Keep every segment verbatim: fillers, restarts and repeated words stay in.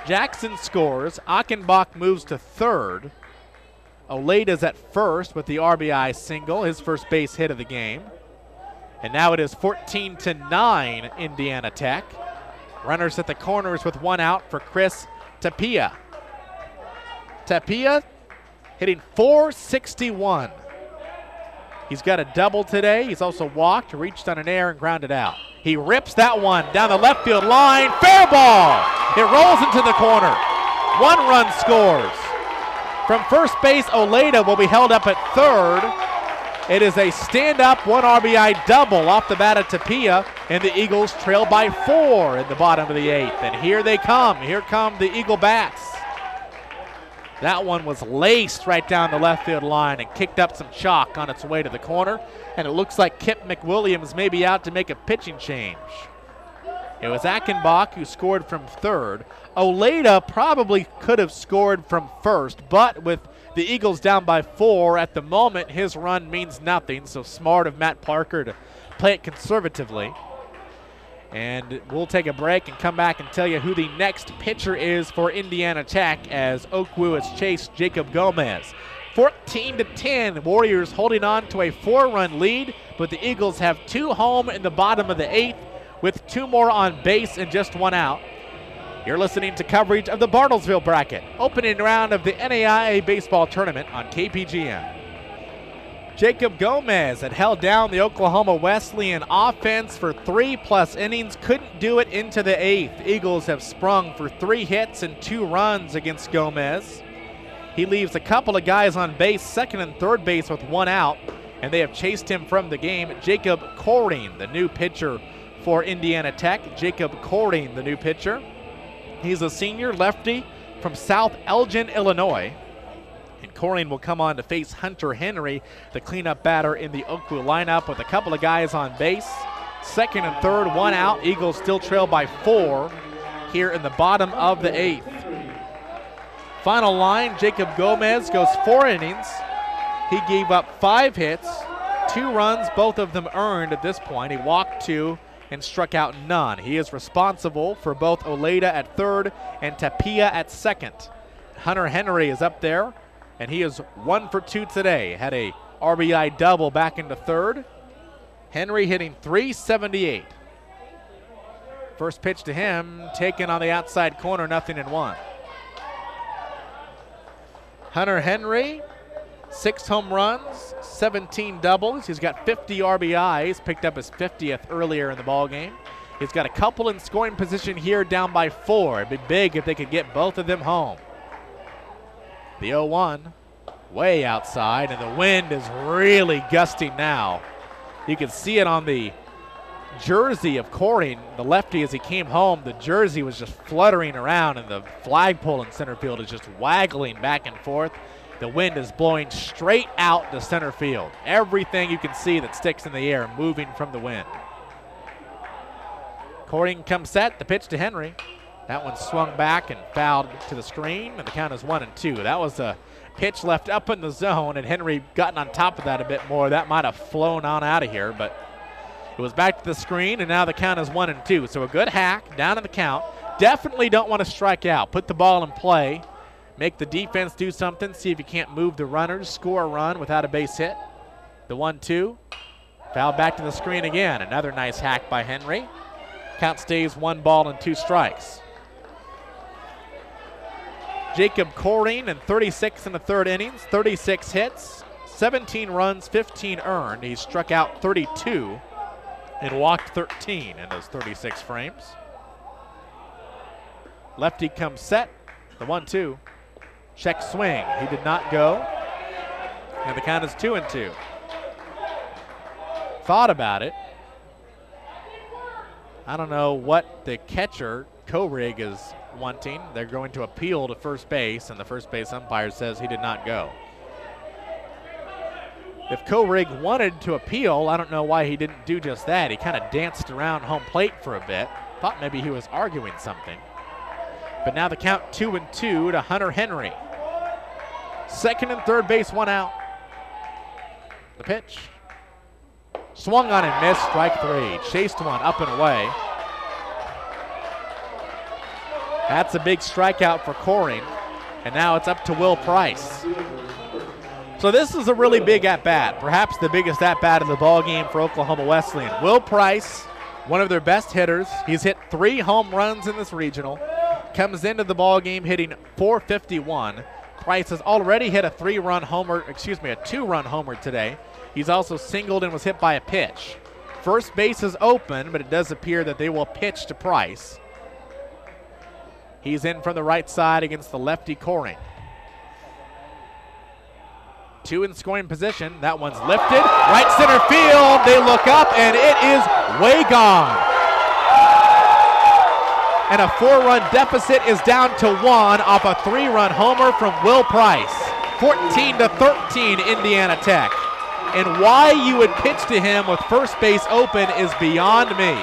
Jackson scores. Achenbach moves to third. Oleda's at first with the R B I single, his first base hit of the game. And now it is fourteen to nine Indiana Tech. Runners at the corners with one out for Chris Tapia. Tapia hitting four sixty-one. He's got a double today. He's also walked, reached on an air, and grounded out. He rips that one down the left field line. Fair ball. It rolls into the corner. One run scores. From first base, Oleda will be held up at third. It is a stand-up, one R B I double off the bat of Tapia, and the Eagles trail by four in the bottom of the eighth. And here they come. Here come the Eagle bats. That one was laced right down the left field line and kicked up some chalk on its way to the corner. And it looks like Kip McWilliams may be out to make a pitching change. It was Achenbach who scored from third. Oleda probably could have scored from first, but with the Eagles down by four at the moment, his run means nothing. So smart of Matt Parker to play it conservatively. And we'll take a break and come back and tell you who the next pitcher is for Indiana Tech as Oakwoo has chased Jacob Gomez. fourteen to ten, Warriors holding on to a four-run lead, but the Eagles have two home in the bottom of the eighth with two more on base and just one out. You're listening to coverage of the Bartlesville bracket, opening round of the N A I A baseball tournament on K P G N. Jacob Gomez had held down the Oklahoma Wesleyan offense for three plus innings, couldn't do it into the eighth. Eagles have sprung for three hits and two runs against Gomez. He leaves a couple of guys on base, second and third base with one out, and they have chased him from the game. Jacob Corrine, the new pitcher for Indiana Tech. Jacob Corrine, the new pitcher. He's a senior lefty from South Elgin, Illinois. And Corrine will come on to face Hunter Henry, the cleanup batter in the Oakwoo lineup with a couple of guys on base. Second and third, one out. Eagles still trail by four here in the bottom of the eighth. Final line, Jacob Gomez goes four innings. He gave up five hits, two runs, both of them earned at this point. He walked two and struck out none. He is responsible for both Oleda at third and Tapia at second. Hunter Henry is up there, and he is one for two today. Had a R B I double back into third. Henry hitting three seventy-eight. First pitch to him, taken on the outside corner, nothing in one. Hunter Henry, six home runs, seventeen doubles. He's got fifty R B Is, picked up his fiftieth earlier in the ballgame. He's got a couple in scoring position here, down by four. It'd be big if they could get both of them home. The oh one, way outside, and the wind is really gusting now. You can see it on the jersey of Corrine, the lefty, as he came home. The jersey was just fluttering around, and the flagpole in center field is just waggling back and forth. The wind is blowing straight out to center field. Everything you can see that sticks in the air moving from the wind. Corrine comes set, the pitch to Henry. That one swung back and fouled to the screen, and the count is one and two. That was a pitch left up in the zone, and Henry gotten on top of that a bit more. That might have flown on out of here, but it was back to the screen, and now the count is one and two. So a good hack down in the count. Definitely don't want to strike out. Put the ball in play. Make the defense do something. See if you can't move the runners. Score a run without a base hit. The one two. Foul back to the screen again. Another nice hack by Henry. Count stays one ball and two strikes. Jacob Corrine in thirty-six in the third innings. thirty-six hits, seventeen runs, fifteen earned. He struck out thirty-two and walked thirteen in those thirty-six frames. Lefty comes set. The one two. Check swing. He did not go. And the count is two and two. Thought about it. I don't know what the catcher, Kohrig, is wanting. They're going to appeal to first base, and the first base umpire says he did not go. If Kohrig wanted to appeal, I don't know why he didn't do just that. He kind of danced around home plate for a bit. Thought maybe he was arguing something. But now the count two and two to Hunter Henry. Second and third base, one out. The pitch. Swung on and missed, strike three. Chased one up and away. That's a big strikeout for Coring, and now it's up to Will Price. So this is a really big at-bat, perhaps the biggest at-bat of the ball game for Oklahoma Wesleyan. Will Price, one of their best hitters. He's hit three home runs in this regional. Comes into the ball game hitting four fifty-one. Price has already hit a three-run homer, excuse me, a two-run homer today. He's also singled and was hit by a pitch. First base is open, but it does appear that they will pitch to Price. He's in from the right side against the lefty Coring. Two in scoring position. That one's lifted. Right center field. They look up, and it is way gone. And a four-run deficit is down to one off a three-run homer from Will Price. fourteen to thirteen, Indiana Tech. And why you would pitch to him with first base open is beyond me.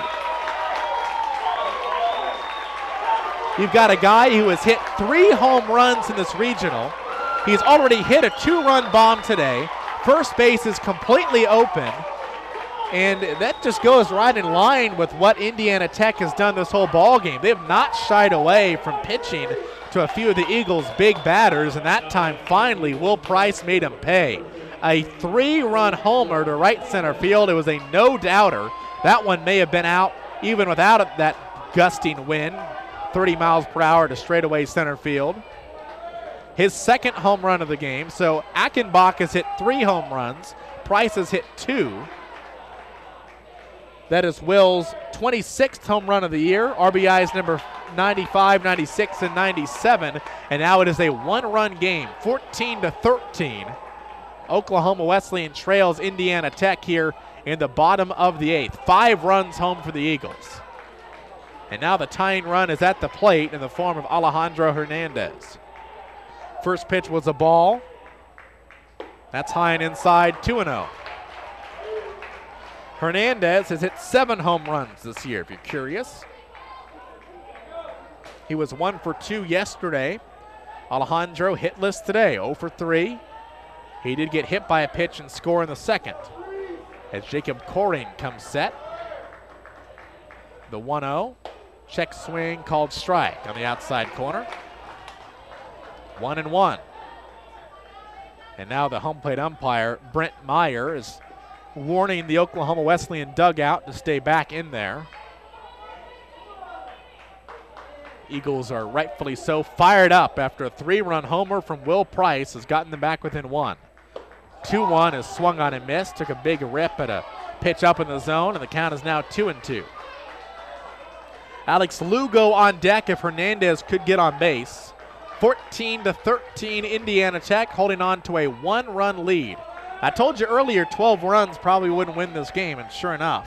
You've got a guy who has hit three home runs in this regional. He's already hit a two-run bomb today. First base is completely open. And that just goes right in line with what Indiana Tech has done this whole ball game. They have not shied away from pitching to a few of the Eagles' big batters, and that time, finally, Will Price made him pay. A three-run homer to right center field. It was a no-doubter. That one may have been out even without that gusting wind, thirty miles per hour to straightaway center field. His second home run of the game. So Achenbach has hit three home runs. Price has hit two. That is Will's twenty-sixth home run of the year. R B Is number ninety-five, ninety-six, and ninety-seven. And now it is a one-run game, fourteen to thirteen. Oklahoma Wesleyan trails Indiana Tech here in the bottom of the eighth. Five runs home for the Eagles. And now the tying run is at the plate in the form of Alejandro Hernandez. First pitch was a ball. That's high and inside, two and oh. Hernandez has hit seven home runs this year, if you're curious. He was one for two yesterday. Alejandro hitless today, oh for three. He did get hit by a pitch and score in the second as Jacob Coring comes set. The one oh. Check swing called strike on the outside corner. One and one. And now the home plate umpire, Brent Meyer, is warning the Oklahoma Wesleyan dugout to stay back in there. Eagles are rightfully so fired up after a three-run homer from Will Price has gotten them back within one. two one is swung on and missed. Took a big rip at a pitch up in the zone, and the count is now two and two. Alex Lugo on deck if Hernandez could get on base. fourteen to thirteen, Indiana Tech holding on to a one-run lead. I told you earlier twelve runs probably wouldn't win this game, and sure enough.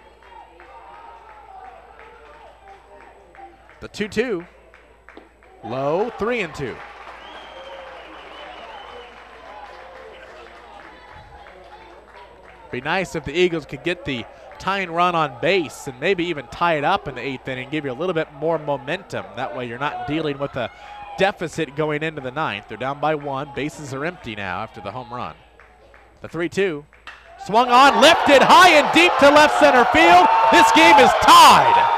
The two two. Low, three and two. Be nice if the Eagles could get the tying run on base and maybe even tie it up in the eighth inning, give you a little bit more momentum. That way you're not dealing with a deficit going into the ninth. They're down by one. Bases are empty now after the home run. The three two. Swung on, lifted high and deep to left center field. This game is tied.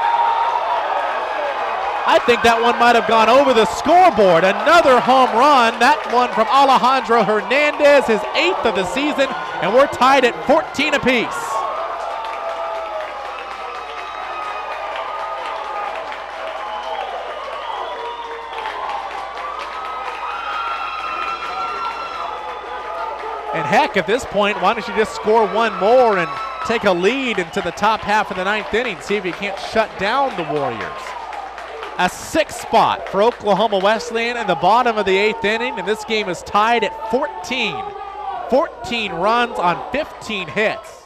I think that one might have gone over the scoreboard. Another home run. That one from Alejandro Hernandez, his eighth of the season, and we're tied at fourteen apiece. And heck, at this point, why don't you just score one more and take a lead into the top half of the ninth inning, see if you can't shut down the Warriors. A sixth spot for Oklahoma Wesleyan in the bottom of the eighth inning, and this game is tied at fourteen. fourteen runs on fifteen hits.